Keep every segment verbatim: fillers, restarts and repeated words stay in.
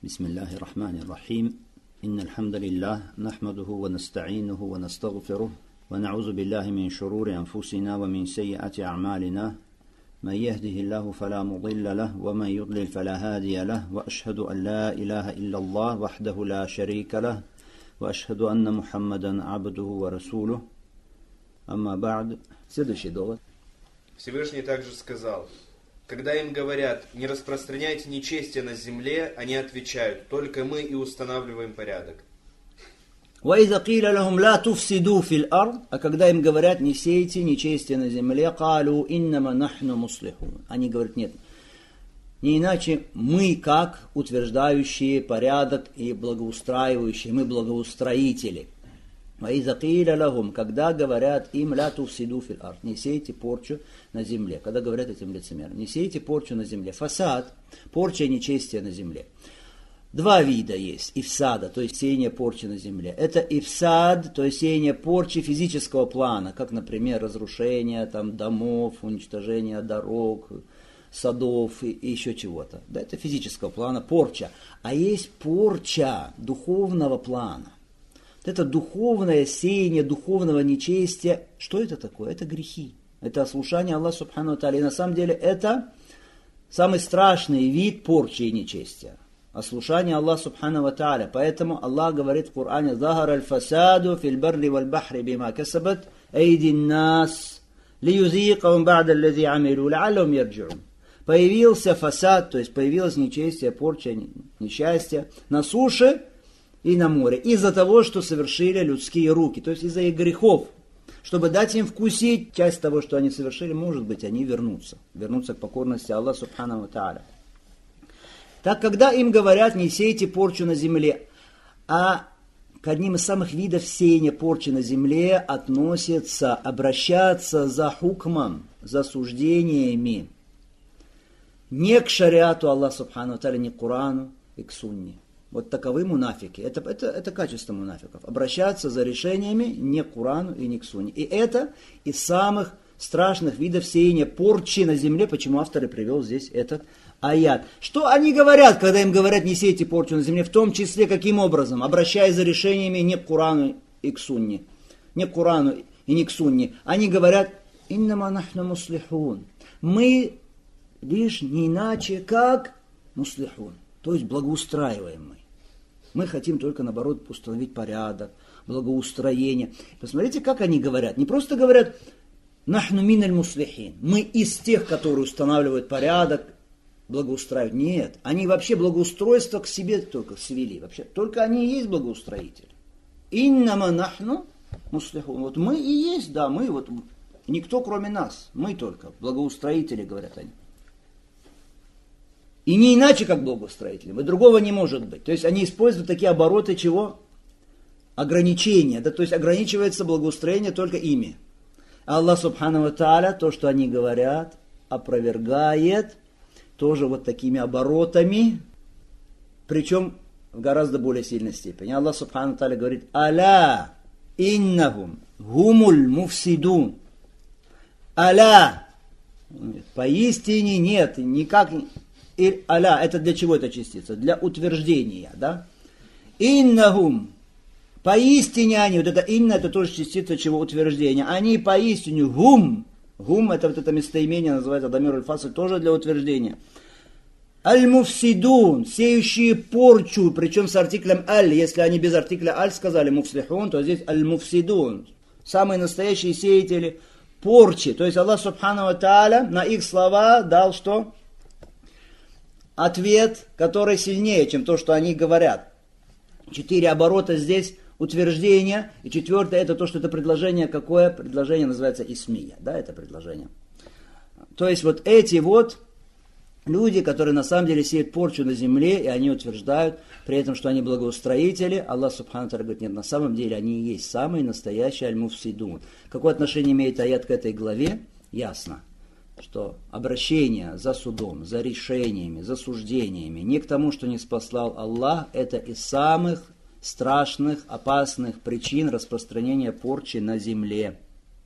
بسم الله الرحمن الرحيم إن الحمد لله نحمده ونستعينه ونستغفره ونعوذ بالله من شرور أنفسنا ومن سيئات أعمالنا من يهده الله فلا مضل له ومن يضلل فلا هادي له وأشهد أن لا إله إلا الله وحده لا شريك له وأشهد أن محمدا عبده ورسوله أما بعد. Следующий довод. Всевышний также сказал: когда им говорят, не распространяйте нечестие на земле, они отвечают: только мы и устанавливаем порядок. وَإِذَا قِيلَ لَهُمْ لَا تُفْسِدُوا فِي الْأَرْضِ, а когда им говорят, не сейте нечестие на земле, قَالُوا إِنَّمَا نَحْنُ مُصْلِحُونَ, они говорят: нет, не иначе мы, как утверждающие порядок и благоустраивающие, мы благоустроители. وَإِذَا قِيلَ لَهُمْ, когда говорят им لَا تُفْسِدُوا فِي الْأَرْضِ, не сейте порчу на земле, когда говорят этим лицемерам, не сейте порчу на земле. Фасад, порча и нечестие на земле. Два вида есть ифсада, то есть сеяние порчи на земле. Это ифсад, то есть сеяние порчи физического плана, как, например, разрушение там, домов, уничтожение дорог, садов и, и еще чего-то. Да, это физического плана, порча. А есть порча духовного плана. Вот это духовное сеяние, духовного нечестия. Что это такое? Это грехи. Это ослушание Аллаха Субхану ва Тааля. И на самом деле это самый страшный вид порчи и нечестия. Ослушание Аллаха Субхану ва Тааля. Поэтому Аллах говорит в Коране: «Захар аль-фасаду фил барри валь бахри бима касабат айди н-нас лиюзикахум ба'да аллази амилу ла'аллахум ярджи'ун». Появился фасад, то есть появилось нечестие, порча, несчастье на суше и на море, из-за того, что совершили людские руки, то есть из-за их грехов. Чтобы дать им вкусить часть того, что они совершили, может быть, они вернутся. Вернутся к покорности Аллаха Субхану ва Тааля. Так, когда им говорят, не сейте порчу на земле, а к одним из самых видов сеяния порчи на земле относится обращаться за хукмом, за суждениями, не к шариату Аллаха Субхану ва Тааля, не к Корану и к Сунне. Вот таковы мунафики. Это, это, это качество мунафиков. Обращаться за решениями не к Корану и не к Сунне. И это из самых страшных видов сеяния порчи на земле. Почему автор и привел здесь этот аят. Что они говорят, когда им говорят, не сейте порчу на земле? В том числе, каким образом? Обращаясь за решениями не к Корану и к Сунне. Не к Корану и не к Сунне. Они говорят: «Иннама нахну муслихун». Мы лишь не иначе, как муслихун. То есть благоустраиваем мы. Мы хотим только, наоборот, установить порядок, благоустроение. Посмотрите, как они говорят. Не просто говорят «нахну миналь муслихин». Мы из тех, которые устанавливают порядок, благоустраивают. Нет. Они вообще благоустройство к себе только свели. Вообще, только они и есть благоустроители. «Иннама нахну муслихун». Вот мы и есть, да, мы вот. Никто кроме нас. Мы только благоустроители, говорят они. И не иначе, как благоустроители. И другого не может быть. То есть они используют такие обороты чего? Ограничения. Да, то есть ограничивается благоустроение только ими. А Аллах Субхану ва Тааля, то, что они говорят, опровергает тоже вот такими оборотами. Причем в гораздо более сильной степени. Аллах Субхану ва Тааля говорит: «Аля иннахум гумуль муфсидун». Аля. Поистине нет. Никак не... И аля, это для чего эта частица? Для утверждения, да? Иннахум, поистине они, вот это инна, это тоже частица чего? Утверждения. Они поистине, гум, гум, это вот это местоимение, называется дамир аль-фасль, тоже для утверждения. Аль-муфсидун, сеющие порчу, причем с артиклем аль, если они без артикля аль сказали муфслихун, то здесь аль-муфсидун, самые настоящие сеятели порчи. То есть Аллах Субхану ва Тааля на их слова дал что? Ответ, который сильнее, чем то, что они говорят. Четыре оборота здесь утверждения. И четвертое, это то, что это предложение. Какое? Предложение называется исмия. Да, это предложение. То есть вот эти вот люди, которые на самом деле сеют порчу на земле, и они утверждают при этом, что они благоустроители. Аллах Субхану ва Тааля говорит: нет, на самом деле они и есть самые настоящие аль-муфсидун. Какое отношение имеет аят к этой главе? Ясно. Что обращение за судом, за решениями, за суждениями не к тому, что не спаслал Аллах, это из самых страшных, опасных причин распространения порчи на земле.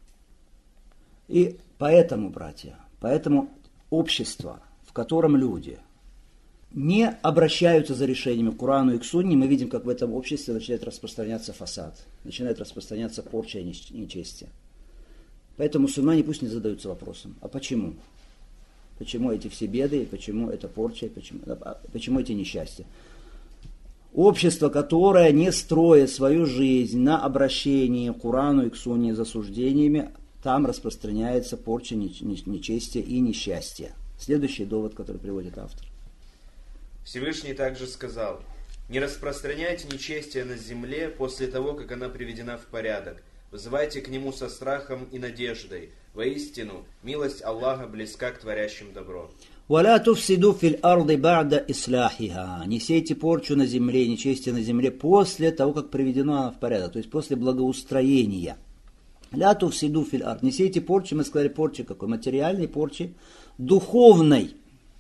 И поэтому, братья, поэтому общество, в котором люди не обращаются за решениями к Корану и к Сунне, мы видим, как в этом обществе начинает распространяться фасад, начинает распространяться порча и нечестие. Поэтому мусульмане пусть не задаются вопросом, а почему? Почему эти все беды, почему эта порча, почему, почему эти несчастья? Общество, которое, не строя свою жизнь на обращении к Корану и к Сунне за суждениями, там распространяется порча, нечестие и несчастье. Следующий довод, который приводит автор. Всевышний также сказал: «Не распространяйте нечестие на земле после того, как она приведена в порядок. Вызывайте к нему со страхом и надеждой. Воистину, милость Аллаха близка к творящим добро». «Валя туфсиду фил арды ба'да ислахиха». Не сейте порчу на земле, нечестие на земле после того, как приведена она в порядок, то есть после благоустроения. «Ля туфсиду фил ард». Не сейте порчу, мы сказали, порчи какой? Материальной порчи, духовной.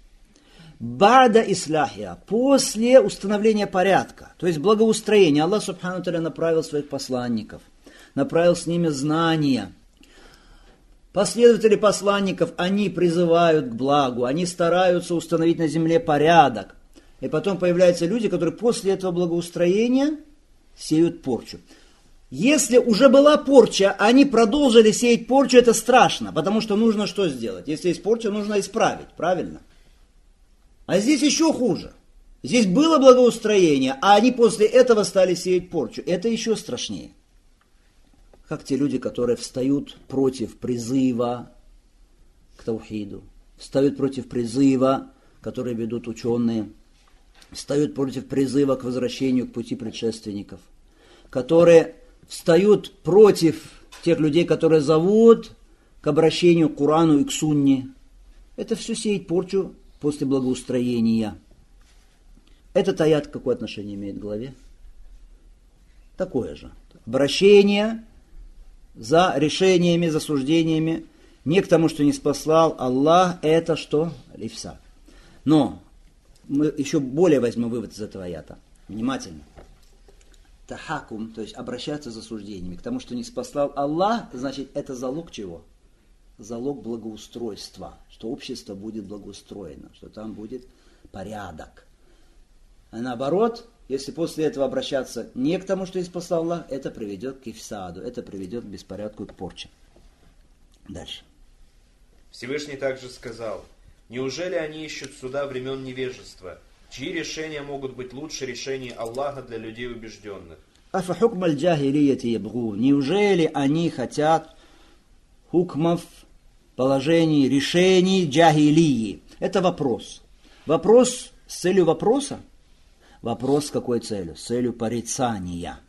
Бада исляхия, после установления порядка, то есть благоустроения. Аллах Субхану Тааля направил своих посланников, направил с ними знания. Последователи посланников, они призывают к благу, они стараются установить на земле порядок. И потом появляются люди, которые после этого благоустроения сеют порчу. Если уже была порча, они продолжили сеять порчу, это страшно, потому что нужно что сделать? Если есть порча, нужно исправить, правильно? А здесь еще хуже. Здесь было благоустроение, а они после этого стали сеять порчу. Это еще страшнее. Как те люди, которые встают против призыва к таухиду, встают против призыва, который ведут ученые, встают против призыва к возвращению к пути предшественников, которые встают против тех людей, которые зовут к обращению к Корану и к Сунне. Это все сеять порчу после благоустроения. Этот аят какое отношение имеет к главе? Такое же. Обращение за решениями, за суждениями не к тому, что не спаслал Аллах, это что? Лифса. Но мы еще более возьмем вывод из этого аята. Внимательно. Тахакум, то есть обращаться за суждениями к тому, что не спаслал Аллах, значит, это залог чего? Залог благоустройства, что общество будет благоустроено, что там будет порядок. А наоборот, если после этого обращаться не к тому, что не спасал Аллах, это приведет к ифсаду, это приведет к беспорядку и к порче. Дальше. Всевышний также сказал: «Неужели они ищут суда времен невежества, чьи решения могут быть лучше решений Аллаха для людей убежденных?» Афа хукм аль-джахилияти ябгу. Неужели они хотят хукмов, положений, решений джахилии? Это вопрос. Вопрос с целью вопроса? Вопрос с какой целью? С целью порицания.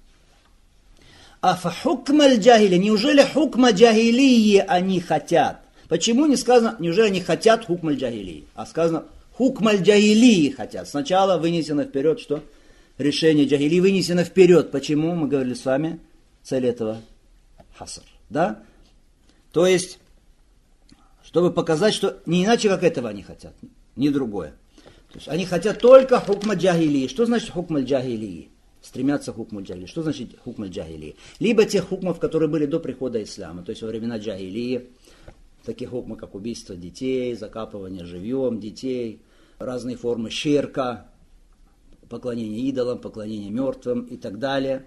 Афа хукм аль-джахилия. Неужели хукма джахилии они хотят? Почему не сказано, неужели они хотят хукм аль-джахилии? А сказано, хукм аль-джахилии хотят. Сначала вынесено вперед, что? Решение джахилии вынесено вперед. Почему? Мы говорили с вами, цель этого хаср. Да? То есть, чтобы показать, что не иначе, как этого они хотят, не другое. То есть, они хотят только хукма джахилии. Что значит хукма джахилии? Стремятся к хукму джахилии. Что значит хукма джахилии? Либо тех хукмов, которые были до прихода ислама, то есть во времена джахилии, такие хукмы, как убийство детей, закапывание живьем детей, разные формы ширка, поклонение идолам, поклонение мертвым и так далее.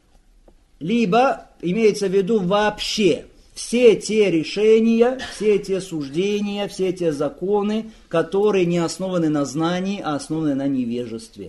Либо имеется в виду вообще все те решения, все те суждения, все те законы, которые не основаны на знании, а основаны на невежестве.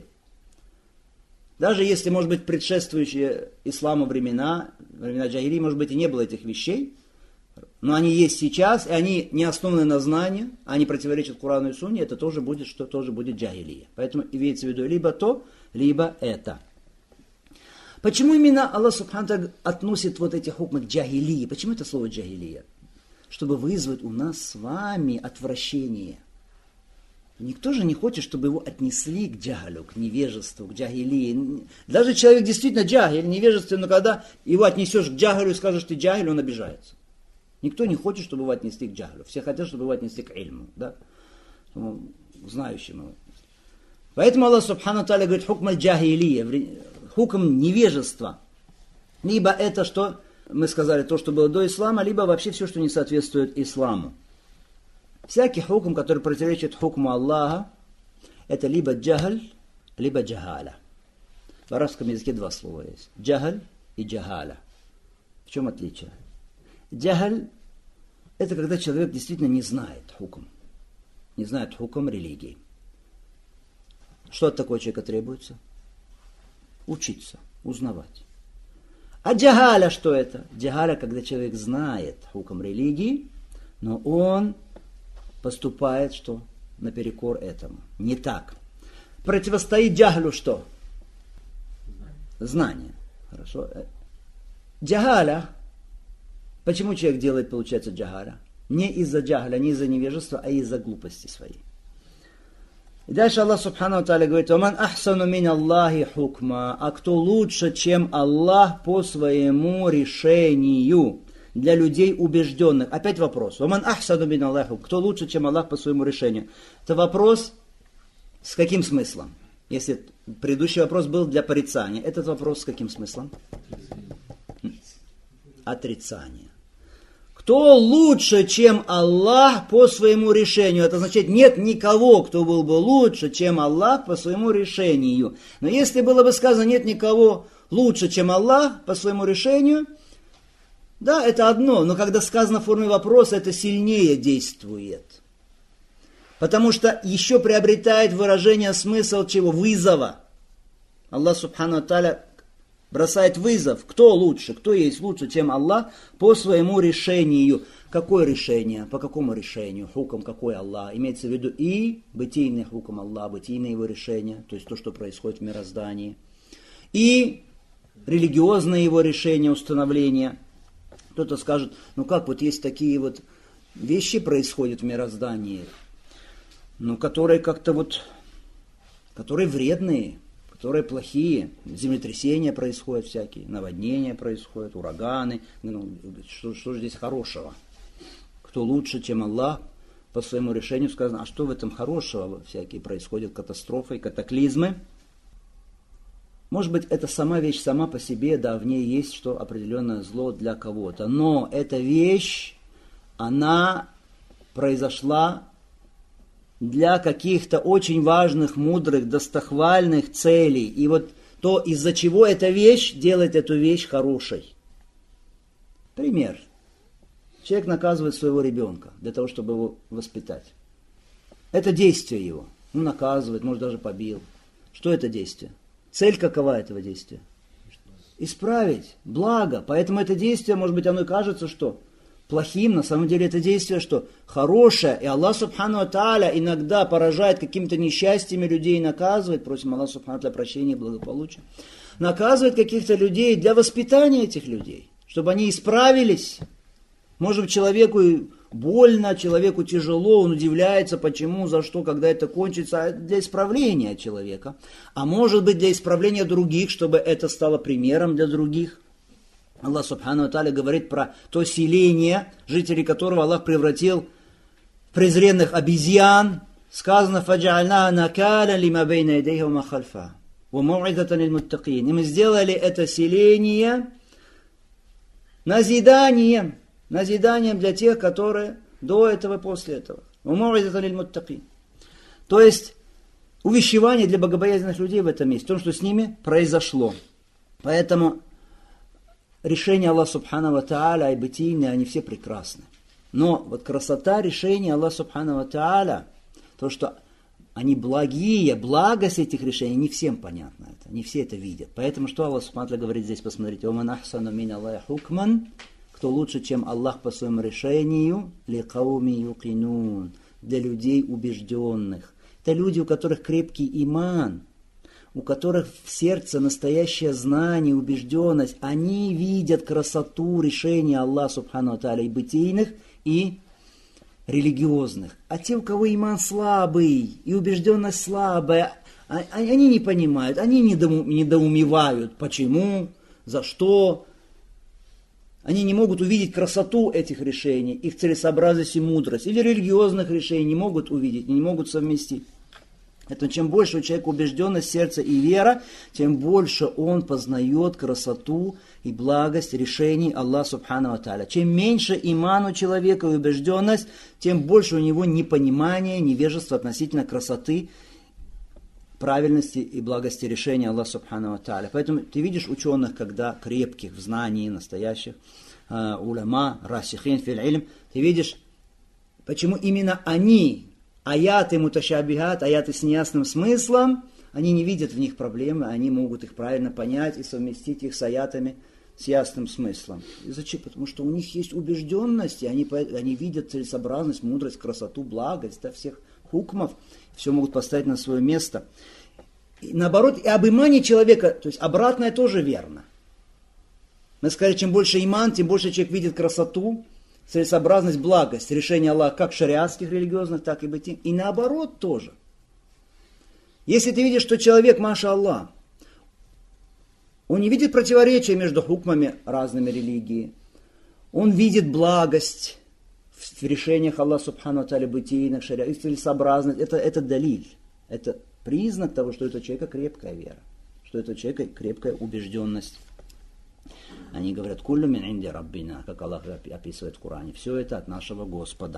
Даже если, может быть, предшествующие исламу времена, времена джахилии, может быть, и не было этих вещей, но они есть сейчас, и они не основаны на знании, они противоречат Корану и Сунне, это тоже будет, что тоже будет джахилия. Поэтому имеется в виду либо то, либо это. Почему именно Аллах Субхану Тааля относит вот эти хукмы к джахилии? Почему это слово джахилия? Чтобы вызвать у нас с вами отвращение. Никто же не хочет, чтобы его отнесли к джахалю, к невежеству, к джахилии. Даже человек действительно джахиль, невежественный, но когда его отнесешь к джахалю и скажешь, ты джахиль, он обижается. Никто не хочет, чтобы его отнесли к джахалю. Все хотят, чтобы его отнесли к ильму, да? Знающему. Поэтому Аллах Субхану Тааля говорит, хукм аль-джахилия, хукм невежества. Либо это, что мы сказали, то, что было до ислама, либо вообще все, что не соответствует исламу. Всякий хукм, который противоречит хукму Аллаха, Это либо джахаль, либо джахаля. В арабском языке два слова есть. Джахаль и джахаля. В чем отличие? Джахаль – это когда человек действительно не знает хукм. Не знает хукм религии. Что от такого человека требуется? Учиться, узнавать. А джахаля что это? Джахаля, когда человек знает хукм религии, но он поступает что? Наперекор этому. Не так. Противостоит джахлю что? Знание. Хорошо. Джахаля. Почему человек делает, получается, джахаля? Не из-за джахаля, не из-за невежества, а из-за глупости своей. И дальше Аллах Субхану ва Тааля говорит: «Оман ахсану мин Аллахи хукма». А кто лучше, чем Аллах по своему решению для людей убежденных? Опять вопрос. «Оман ахсану мин Аллахи хукма». Кто лучше, чем Аллах по своему решению? Это вопрос с каким смыслом? Если предыдущий вопрос был для порицания, этот вопрос с каким смыслом? Отрицание. Кто лучше, чем Аллах по своему решению? Это означает, нет никого, кто был бы лучше, чем Аллах по своему решению. Но если было бы сказано, нет никого лучше, чем Аллах по своему решению, да, это одно. Но когда сказано в форме вопроса, это сильнее действует. Потому что еще приобретает выражение смысл чего? Вызова. Аллах Субхану ва Тааля бросает вызов. Кто лучше? Кто есть лучше, чем Аллах по своему решению? Какое решение? По какому решению? Хукм какой Аллах? Имеется в виду и бытийный хукм Аллах, бытийное его решение, то есть то, что происходит в мироздании, и религиозное его решение, установление. Кто-то скажет, ну как, вот есть такие вот вещи происходят в мироздании, ну которые как-то вот, которые вредные, которые плохие, землетрясения происходят всякие, наводнения происходят, ураганы. Ну, что, что же здесь хорошего? Кто лучше, чем Аллах, по своему решению сказано, а что в этом хорошего? Всякие происходят катастрофы, катаклизмы. Может быть, это сама вещь сама по себе, да, в ней есть что определенное зло для кого-то. Но эта вещь, она произошла для каких-то очень важных, мудрых, достохвальных целей. И вот то, из-за чего эта вещь делает эту вещь хорошей. Пример. Человек наказывает своего ребенка для того, чтобы его воспитать. Это действие его. Ну, наказывает, может, даже побил. Что это действие? Цель какова этого действия? Исправить. Благо. Поэтому это действие, может быть, оно и кажется, что плохим, на самом деле это действие, что хорошее, и Аллах Субхану ва Тааля иногда поражает какими-то несчастьями людей, наказывает, просим Аллах Субхану ва Тааля прощения и благополучия, наказывает каких-то людей для воспитания этих людей, чтобы они исправились. Может быть, человеку больно, человеку тяжело, он удивляется, почему, за что, когда это кончится, для исправления человека. А может быть, для исправления других, чтобы это стало примером для других. Аллах Субхану ва Тааля говорит про то селение, жители которого Аллах превратил в презренных обезьян. Сказано: «Фаджа'альнаха накаля лима бейна ядейхи ва ма хальфа, ва мау'изатан лиль-муттакин». И мы сделали это селение назиданием, назиданием для тех, которые до этого и после этого. Ва мау'изатан лиль-муттакин. То есть увещевание для богобоязненных людей в этом месте, в том, что с ними произошло. Поэтому решения Аллаха Субхану ва Тааля и бытийные, они все прекрасны. Но вот красота решения Аллаха Субхану ва Тааля, то, что они благие, благость этих решений, не всем понятно это, не все это видят. Поэтому что Аллах Субхану ва Тааля говорит здесь, посмотрите: «Оман ахсану мин Аллахи хукман», кто лучше, чем Аллах по своему решению, ли кауми юкинун, для людей убежденных. Это люди, у которых крепкий иман, у которых в сердце настоящее знание, убежденность, они видят красоту решения Аллаха Субхану ва Тааля и бытийных, и религиозных. А те, у кого иман слабый и убежденность слабая, они не понимают, они недоумевают, почему, за что. Они не могут увидеть красоту этих решений, их целесообразность и мудрость. Или религиозных решений не могут увидеть, не могут совместить. Это чем больше у человека убежденность сердца и вера, тем больше он познает красоту и благость решений Аллаха Субхану ва Тааля. Чем меньше иман у человека и убежденность, тем больше у него непонимание, невежество относительно красоты правильности и благости решения Аллаха Субхану ва Тааля. Поэтому ты видишь ученых, когда крепких в знании, настоящих, э, уляма, расихин фил илм, ты видишь, почему именно они, аяты муташабихат, аяты с неясным смыслом, они не видят в них проблемы, они могут их правильно понять и совместить их с аятами с ясным смыслом. И зачем? Потому что у них есть убежденность, и они, они видят целесообразность, мудрость, красоту, благость, да, всех хукмов, все могут поставить на свое место. И наоборот, и об имане человека, то есть обратное тоже верно. Мы сказали, чем больше иман, тем больше человек видит красоту, целесообразность, благость, решение Аллаха, как шариатских религиозных, так и бытий. И наоборот тоже. Если ты видишь, что человек, маша Аллах, он не видит противоречия между хукмами разными религий, он видит благость в решениях Аллаха Субхану ва Тааля, бытийных, шариатских, целесообразность, это, это далиль, это признак того, что это у человека крепкая вера, что это у человека крепкая убежденность. Они говорят, куллю мин инди раббина, как Аллах описывает в Коране, все это от нашего Господа.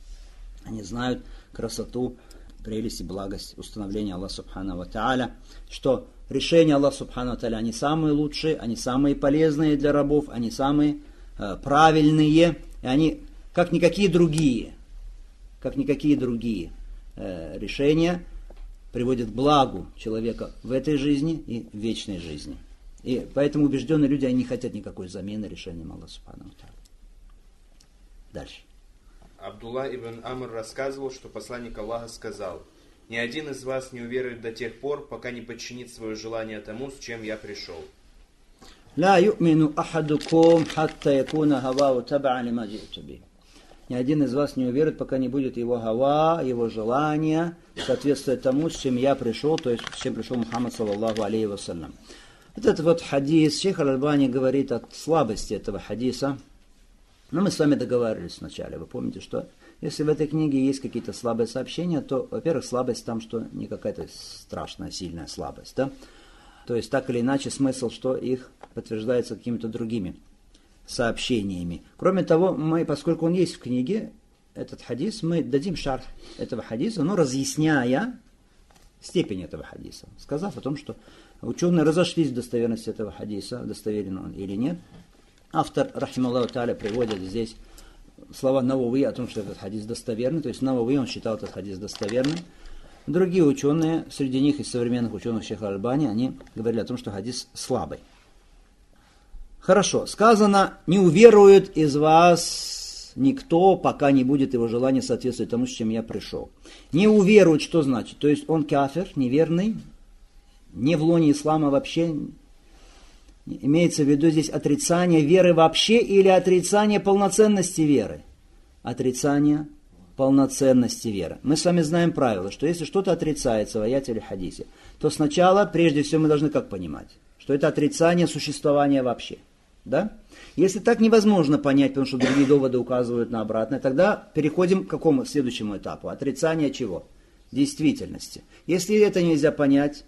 Они знают красоту, прелесть и благость установления Аллаха Субхану ва Тааля, что решения Аллаха Субхану ва Тааля, они самые лучшие, они самые полезные для рабов, они самые э, правильные, и они как никакие другие, как никакие другие э, решения приводят к благу человека в этой жизни и в вечной жизни. И поэтому убежденные люди, они не хотят никакой замены решениям Аллаха Субхану ва Тааля. Дальше. Абдулла ибн Амр рассказывал, что посланник Аллаха сказал: «Ни один из вас не уверует до тех пор, пока не подчинит свое желание тому, с чем я пришел». «Ла ю'мину ахадукум хатта якуна хавау таба'а лима джи'ту бих». Ни один из вас не уверует, пока не будет его хава, его желание соответствовать тому, с чем я пришел, то есть с чем пришел Мухаммад саллаллаху алейхи вассалям. Вот этот вот хадис, шейх Аль-Альбани говорит о слабости этого хадиса. Но мы с вами договаривались вначале. Вы помните, что если в этой книге есть какие-то слабые сообщения, то, во-первых, слабость там, что не какая-то страшная, сильная слабость. Да? То есть, так или иначе, смысл, что их подтверждается какими-то другими сообщениями. Кроме того, мы, поскольку он есть в книге, этот хадис, мы дадим шарх этого хадиса, но разъясняя степень этого хадиса, сказав о том, что ученые разошлись в достоверности этого хадиса, достоверен он или нет. Автор, рахималлаху тааля, приводит здесь слова Навави о том, что этот хадис достоверный, то есть Навави, он считал этот хадис достоверным. Другие ученые, среди них из современных ученых шейха Аль-Альбани, они говорили о том, что хадис слабый. Хорошо, сказано, не уверует из вас никто, пока не будет его желание соответствовать тому, с чем я пришел. Не уверует, что значит? То есть он кафир, неверный, не в лоне ислама вообще. Имеется в виду здесь отрицание веры вообще или отрицание полноценности веры? Отрицание полноценности веры. Мы с вами знаем правило, что если что-то отрицается в аяте или хадисе, то сначала, прежде всего, мы должны как понимать, что это отрицание существования вообще. Да? Если так невозможно понять, потому что другие доводы указывают на обратное, тогда переходим к какому следующему этапу? Отрицание чего? Действительности. Если это нельзя понять,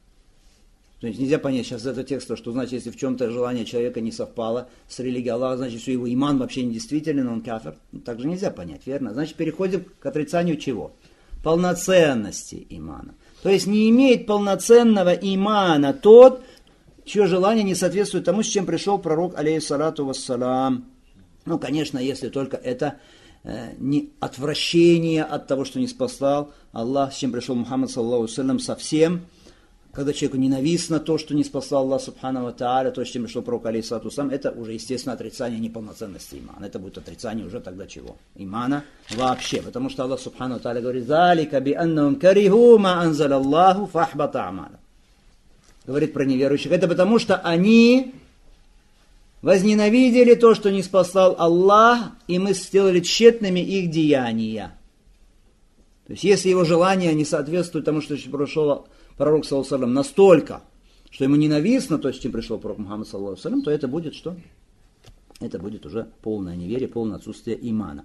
то есть нельзя понять сейчас из этого текста, что значит, если в чем-то желание человека не совпало с религией Аллаха, значит, что его иман вообще недействителен, он кафир. Так же нельзя понять, верно? Значит, переходим к отрицанию чего? Полноценности имана. То есть не имеет полноценного имана тот, чье желание не соответствует тому, с чем пришел пророк, алейхиссалату вассалам. Ну, конечно, если только это э, не отвращение от того, что не спасал Аллах, с чем пришел Мухаммад саллаллаху алейхи вассалям, совсем. Когда человеку ненавистно то, что не спасал Аллах Субхану ва Тааля, то, с чем пришел пророк, алейхиссалату вассалам, это уже, естественно, отрицание неполноценности имана. Это будет отрицание уже тогда чего? Имана вообще. Потому что Аллах Субхану ва Тааля говорит: «Залика би аннахум кариху ма анзаля Аллаху фахбата амаля». Говорит про неверующих. Это потому, что они возненавидели то, что не спасал Аллах, и мы сделали тщетными их деяния. То есть, если его желание не соответствует тому, что пришел пророк, саллаллаху алейхи ва саллям, настолько, что ему ненавистно то, с чем пришел пророк Мухаммад, саллаллаху алейхи ва саллям, то это будет что? Это будет уже полное неверие, полное отсутствие имана.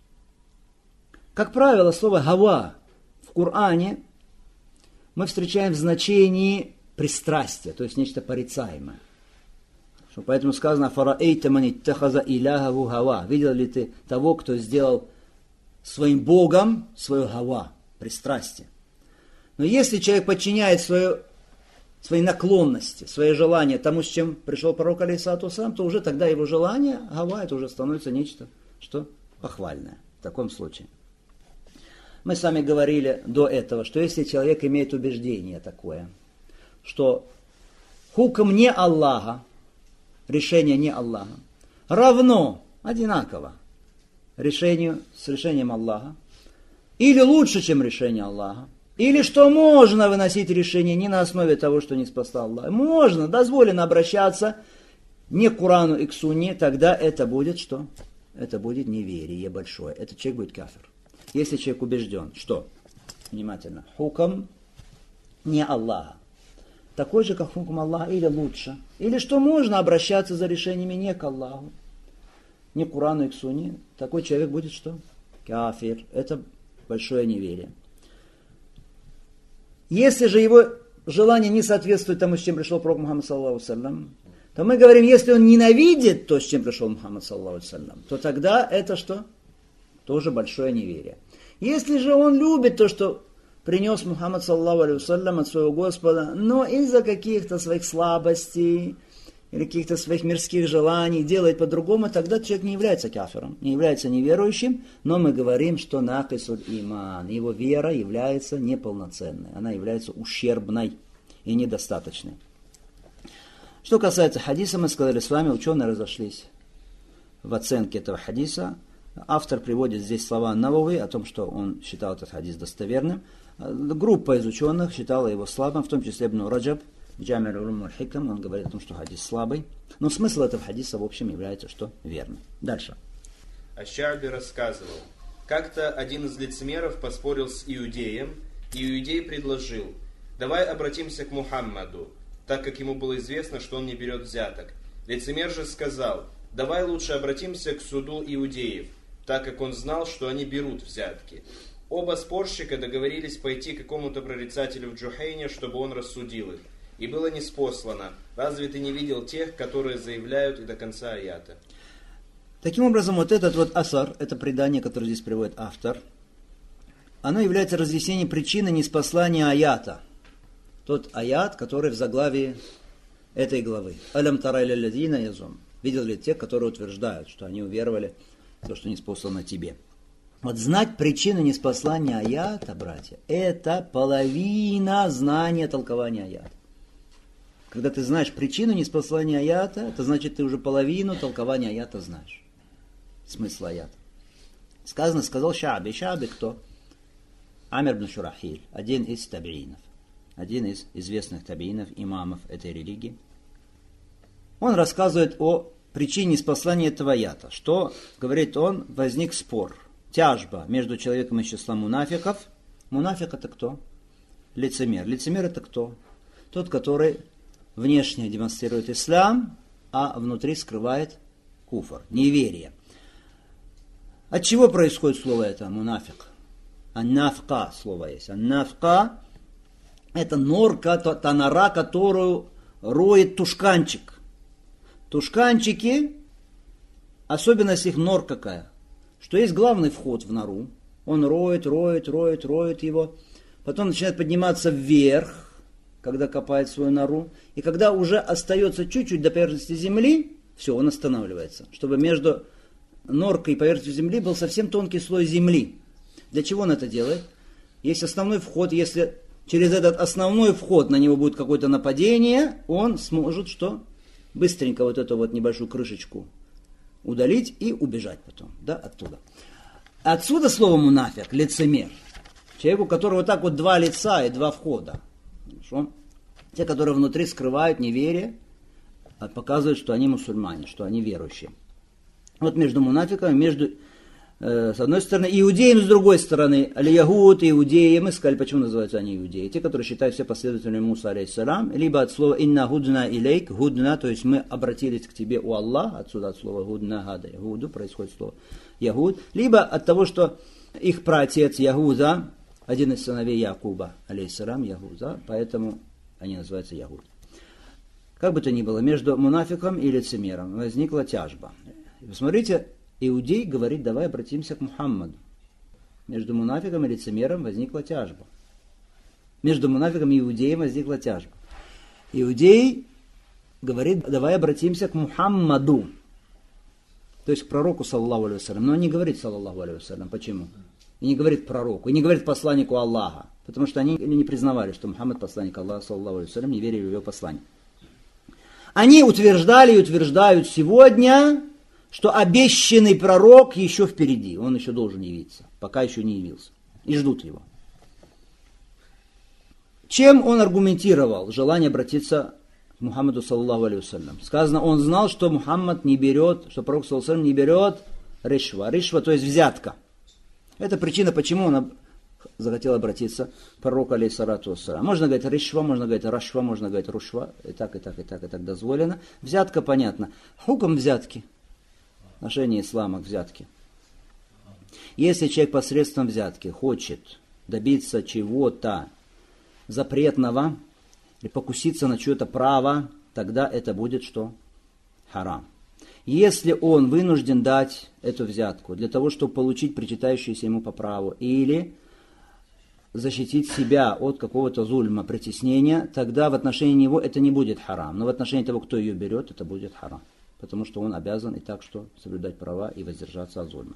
Как правило, слово «гава» в Коране мы встречаем в значении пристрастия, то есть нечто порицаемое. Поэтому сказано: «Фараэйта ман иттахаза иляхаху гава». Видел ли ты того, кто сделал своим Богом свое гава, пристрастие? Но если человек подчиняет свое, свои наклонности, свои желания тому, с чем пришел пророк алейхиссалату вассалам, то уже тогда его желание, гава, это уже становится нечто, что похвальное в таком случае. Мы с вами говорили до этого, что если человек имеет убеждение такое, что хукм не Аллаха, решение не Аллаха, равно, одинаково решению с решением Аллаха, или лучше, чем решение Аллаха, или что можно выносить решение не на основе того, что не спасал Аллах. Можно, дозволено обращаться не к Курану и к Сунне, тогда это будет что? Это будет неверие большое. Этот человек будет кафир. Если человек убежден, что, внимательно, хукм не Аллаха, такой же, как хукм Аллаха, или лучше, или что можно обращаться за решениями не к Аллаху, не к Курану и к Сунне, такой человек будет что? Кафир. Это большое неверие. Если же его желание не соответствует тому, с чем пришел пророк Мухаммад саллаллаху алейхи ва саллям, то мы говорим, если он ненавидит то, с чем пришел Мухаммад саллаллаху алейхи ва саллям, то тогда это что? Тоже большое неверие. Если же он любит то, что принес Мухаммад саллаллаху алейхи ва саллям от своего Господа, но из-за каких-то своих слабостей или каких-то своих мирских желаний делает по-другому, тогда человек не является кафиром, не является неверующим, но мы говорим, что накисуль иман, его вера является неполноценной, она является ущербной и недостаточной. Что касается хадиса, мы сказали с вами, ученые разошлись в оценке этого хадиса. Автор приводит здесь слова Навави о том, что он считал этот хадис достоверным. Группа из ученых считала его слабым, в том числе Ибн Раджаб, Джами аль-Улум аль-Хикам, он говорит о том, что хадис слабый. Но смысл этого хадиса, в общем, является, что верным. Дальше. Аш-Ша'би рассказывал, как-то один из лицемеров поспорил с иудеем, и иудей предложил: давай обратимся к Мухаммаду, так как ему было известно, что он не берет взяток. Лицемер же сказал: давай лучше обратимся к суду иудеев, так как он знал, что они берут взятки. Оба спорщика договорились пойти к какому-то прорицателю в Джухайне, чтобы он рассудил их. И было ниспослано: разве ты не видел тех, которые заявляют и до конца аята? Таким образом, вот этот вот асар, это предание, которое здесь приводит автор, оно является разъяснением причины ниспослания аята. Тот аят, который в заглавии этой главы. «Алям тарай ляллазина язум». Видел ли те, которые утверждают, что они уверовали в то, что ниспослано тебе. Вот знать причину ниспослания аята, братья, это половина знания толкования аята. Когда ты знаешь причину ниспослания аята, это значит, ты уже половину толкования аята знаешь. Смысл аята. Сказано, сказал Ша'би. Ша'би кто? Амир ибн Шурахиль, один из табиинов. Один из известных табиинов, имамов этой религии. Он рассказывает о причине ниспослания этого аята. Что, говорит он, возник спор, тяжба между человеком из числа мунафиков. Мунафик это кто? Лицемер. Лицемер это кто? Тот, который внешне демонстрирует ислам, а внутри скрывает куфр, неверие. От чего происходит слово это, мунафик? Аннафка слово есть. Аннафка это норка, та нора, которую роет тушканчик. Тушканчики, особенность их нор какая? Что есть главный вход в нору. Он роет, роет, роет, роет его. Потом начинает подниматься вверх, когда копает свою нору. И когда уже остается чуть-чуть до поверхности земли, все, он останавливается. Чтобы между норкой и поверхностью земли был совсем тонкий слой земли. Для чего он это делает? Есть основной вход. Если через этот основной вход на него будет какое-то нападение, он сможет что? Быстренько вот эту вот небольшую крышечку удалить и убежать потом, да, оттуда. Отсюда слово мунафик, лицемер. Человек, у которого вот так вот два лица и два входа. Хорошо? Те, которые внутри скрывают неверие, показывают, что они мусульмане, что они верующие. Вот между мунафиками, между, э, с одной стороны, иудеем, с другой стороны, аль-Ягуд, иудеи. Мы сказали, почему называются они иудеи. Те, которые считают себя последователями Муса, алейхиссалям, либо от слова «инна гудна илейк», гудна, то есть мы обратились к тебе, у Аллаха, отсюда от слова гудна, гада, ягуду, происходит слово Ягуд, либо от того, что их праотец Ягуда, один из сыновей Якуба, алейхиссалям, Ягуда, поэтому они называются Ягуд. Как бы то ни было, между мунафиком и лицемером возникла тяжба. Посмотрите, иудей говорит, давай обратимся к Мухаммаду. Между мунафиком и лицемером возникла тяжба. Между мунафиком и иудеем возникла тяжба. Иудей говорит, давай обратимся к Мухаммаду, то есть к пророку, саллаллаху алейхи вассалям. Но он не говорит, саллаллаху алейхи вассалям. Почему? И не говорит пророку, и не говорит посланнику Аллаха, потому что они не признавали, что Мухаммад посланник Аллаха, саллаллаху алейхи вассалям, не верили в его послание. Они утверждали и утверждают сегодня, что обещанный пророк еще впереди, он еще должен явиться, пока еще не явился, и ждут его. Чем он аргументировал желание обратиться к Мухаммаду, саллаллаху алейхи вассалям? Сказано, он знал, что Мухаммад не берет, что пророк, саллаллаху алейхи вассалям, не берет ришва. Ришва, то есть взятка. Это причина, почему он захотел обратиться к пророку, алейхиссалату вассалям. Можно говорить ришва, можно говорить рашва, можно говорить рушва. И так, и так, и так, и так дозволено. Взятка, понятно. Хукм взятки. Отношение ислама к взятке. Если человек посредством взятки хочет добиться чего-то запретного, или покуситься на чье-то право, тогда это будет что? Харам. Если он вынужден дать эту взятку для того, чтобы получить причитающееся ему по праву, или защитить себя от какого-то зульма, притеснения, тогда в отношении него это не будет харам. Но в отношении того, кто ее берет, это будет харам. Потому что он обязан и так что соблюдать права и воздержаться от зульма.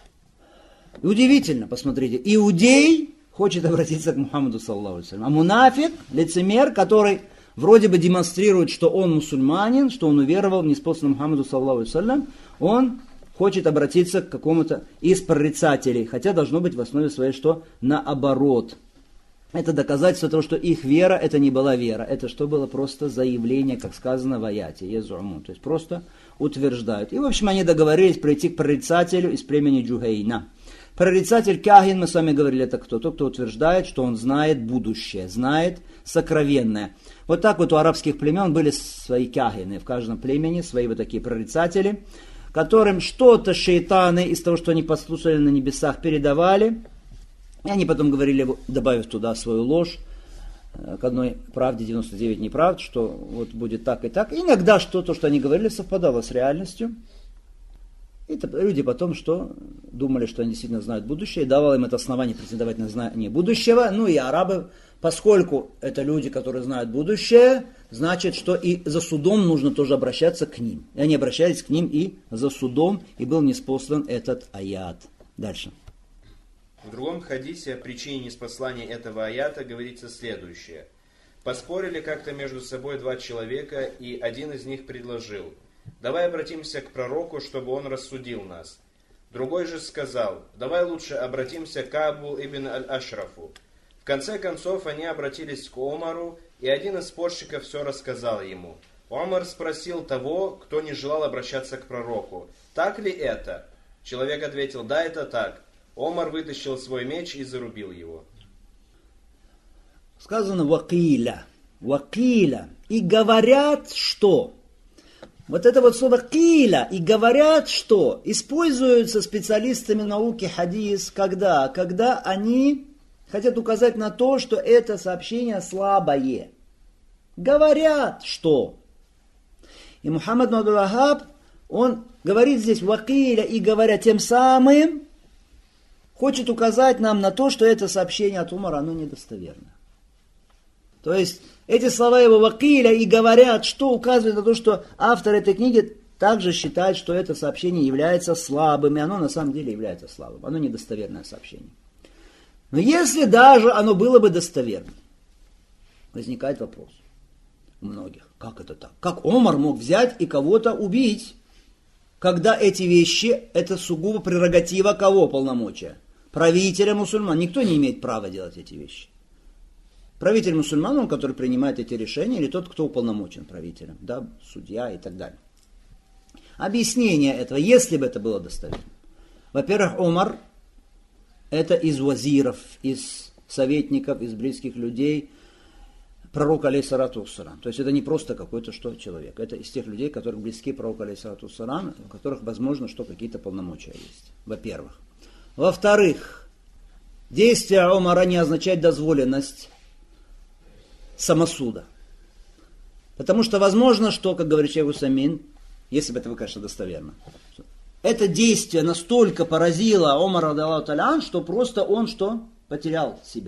И удивительно, посмотрите, иудей хочет обратиться к Мухаммаду, саллаллаху алейхи вассалям. А мунафик, лицемер, который вроде бы демонстрирует, что он мусульманин, что он уверовал в неспосланного Мухаммаду, саллаллаху алейхи вассалям, он хочет обратиться к какому-то из прорицателей, хотя должно быть в основе своей что? Наоборот. Это доказательство того, что их вера, это не была вера, это что было просто заявление, как сказано в аяте, езумун, то есть просто утверждают. И в общем они договорились прийти к прорицателю из племени Джухейна. Прорицатель Кахин, мы с вами говорили, это кто? Тот, кто утверждает, что он знает будущее, знает сокровенное. Вот так вот у арабских племен были свои кахины, в каждом племени свои вот такие прорицатели, которым что-то шейтаны из того, что они послушали на небесах, передавали. И они потом говорили, добавив туда свою ложь, к одной правде девяносто девять неправд, что вот будет так и так. И иногда что-то, что они говорили, совпадало с реальностью. И люди потом что? Думали, что они действительно знают будущее, и давало им это основание претендовать на знание будущего. Ну и арабы, поскольку это люди, которые знают будущее, значит, что и за судом нужно тоже обращаться к ним. И они обращались к ним и за судом, и был ниспослан этот аят. Дальше. В другом хадисе о причине ниспослания этого аята говорится следующее. Поспорили как-то между собой два человека, и один из них предложил: давай обратимся к пророку, чтобы он рассудил нас. Другой же сказал: давай лучше обратимся к Каабу ибн аль-Ашрафу. В конце концов они обратились к Омару, и один из спорщиков все рассказал ему. Омар спросил того, кто не желал обращаться к пророку: так ли это? Человек ответил: да, это так. Омар вытащил свой меч и зарубил его. Сказано вакиля. Вакиля. И говорят, что... Вот это вот слово «киля» и говорят, что используются специалистами науки хадис, когда? Когда они хотят указать на то, что это сообщение слабое. Говорят, что. И Мухаммад ибн Абдул-Ваххаб, он говорит здесь «вакиля» и говоря, тем самым хочет указать нам на то, что это сообщение от Умара, оно недостоверно. То есть эти слова его «вакиля» и говорят, что указывает на то, что автор этой книги также считает, что это сообщение является слабым, и оно на самом деле является слабым. Оно недостоверное сообщение. Но если даже оно было бы достоверным, возникает вопрос у многих. Как это так? Как Омар мог взять и кого-то убить, когда эти вещи, это сугубо прерогатива кого полномочия? Правителя мусульман. Никто не имеет права делать эти вещи. Правитель мусульман, он, который принимает эти решения, или тот, кто уполномочен правителем, да, судья и так далее. Объяснение этого, если бы это было достоверно. Во-первых, Омар, это из вазиров, из советников, из близких людей пророка, алейхиссалату вассалам. То есть это не просто какой-то что человек. Это из тех людей, которые близки пророку, алейхиссалату вассалам, у которых, возможно, что какие-то полномочия есть. Во-первых. Во-вторых, действие Омара не означает дозволенность самосуда. Потому что возможно, что, как говорит шейх Усамин, если бы это вы, конечно, достоверно, это действие настолько поразило Омара, что просто он что? Потерял себя.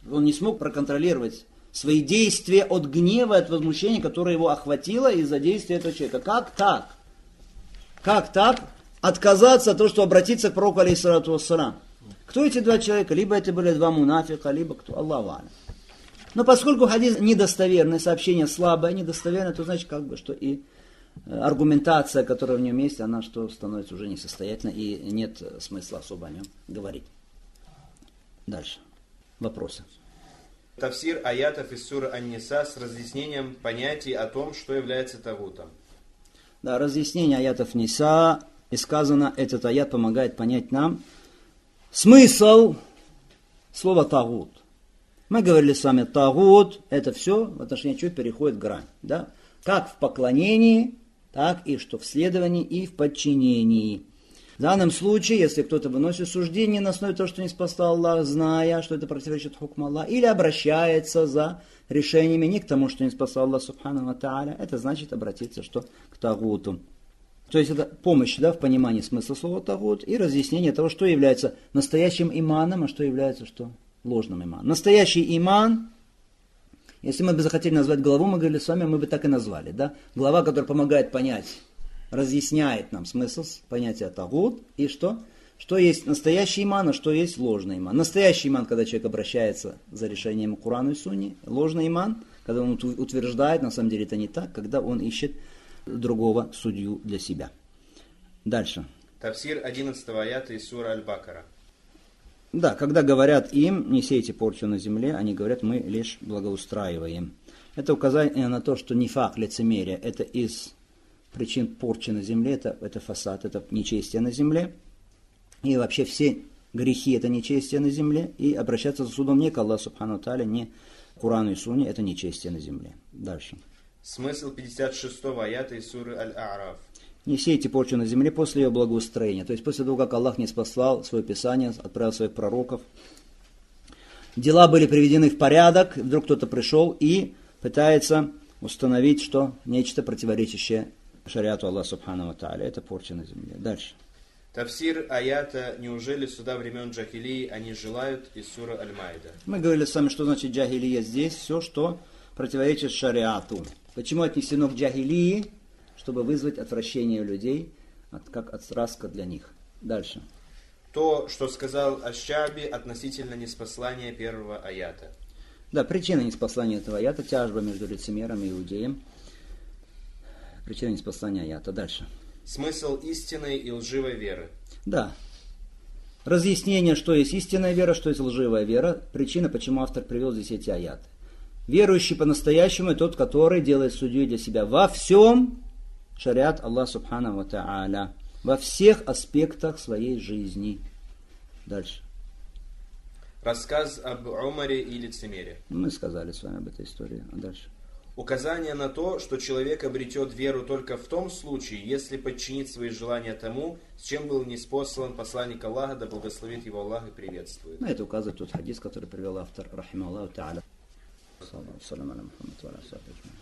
Он не смог проконтролировать свои действия от гнева, от возмущения, которое его охватило из-за действия этого человека. Как так? Как так отказаться от того, что обратиться к пророку, алейхиссалату вассалам? Кто эти два человека? Либо это были два мунафика, либо кто? Аллаху а'лям. Но поскольку хадис недостоверный, сообщение слабое, недостоверное, то значит, как бы, что и аргументация, которая в нем есть, она что становится уже несостоятельной, и нет смысла особо о нем говорить. Дальше. Вопросы. Тафсир аятов из суры Ан-Ниса с разъяснением понятий о том, что является тагутом. Да, разъяснение аятов Ниса, и сказано, этот аят помогает понять нам смысл слова тагут. Мы говорили с вами, тагут, это все в отношении чего переходит грань. Да? Как в поклонении, так и что в следовании и в подчинении. В данном случае, если кто-то выносит суждение на основе того, что не спасал Аллах, зная, что это противоречит хукму Аллаха, или обращается за решениями не к тому, что не спасал Аллах субхану ва тааля, это значит обратиться что? К тагуту. То есть это помощь, да, в понимании смысла слова тагут и разъяснение того, что является настоящим иманом, а что является что? Ложным иманом. Настоящий иман, если мы бы захотели назвать главу, мы говорили с вами, мы бы так и назвали. Да? Глава, которая помогает понять, разъясняет нам смысл понятия тагут и что? Что есть настоящий иман, а что есть ложный иман. Настоящий иман, когда человек обращается за решением к Курану и Сунне. Ложный иман, когда он утверждает, на самом деле это не так, когда он ищет другого судью для себя. Дальше. Тафсир одиннадцатого аята из суры Аль-Бакара. Да, когда говорят им, не сейте порчу на земле, они говорят, мы лишь благоустраиваем. Это указание на то, что нифак, лицемерие, это из причин порчи на земле, это, это фасад, это нечестие на земле. И вообще все грехи это нечестие на земле. И обращаться за судом не к Аллаху субхану ва тааля, не к Курану и Сунне, это нечестие на земле. Дальше. Смысл пятьдесят шестого аята из суры Аль-А'раф. Не сейте порчу на земле после ее благоустроения. То есть после того, как Аллах не спаслал свое Писание, отправил своих пророков. Дела были приведены в порядок, вдруг кто-то пришел и пытается установить, что нечто противоречащее шариату Аллаха субхану ва тааля. Это порча на земле. Дальше. Тафсир аята «Неужели суда времен джахилии они желают» из суры Аль-Майда. Мы говорили с вами, что значит джахилия здесь. Все, что противоречит шариату. Почему отнесено к джахилии? Чтобы вызвать отвращение людей, как отраска для них. Дальше. То, что сказал Аш-Ша'би относительно неспослания первого аята. Да, причина неспослания этого аята, тяжба между лицемером и иудеем. Причина неспослания аята. Дальше. Смысл истинной и лживой веры. Да. Разъяснение, что есть истинная вера, что есть лживая вера. Причина, почему автор привел здесь эти аяты. Верующий по-настоящему тот, который делает судьей для себя во всем, шариат Аллах субхану ва тааля, во всех аспектах своей жизни. Дальше. Рассказ об Умаре и лицемере. Мы сказали с вами об этой истории. А дальше. Указание на то, что человек обретет веру только в том случае, если подчинит свои желания тому, с чем был ниспослан посланник Аллаха, да благословит его Аллах и приветствует. На это указывает тот хадис, который привел автор, рахима Аллаху та'аля. Салам алейкум.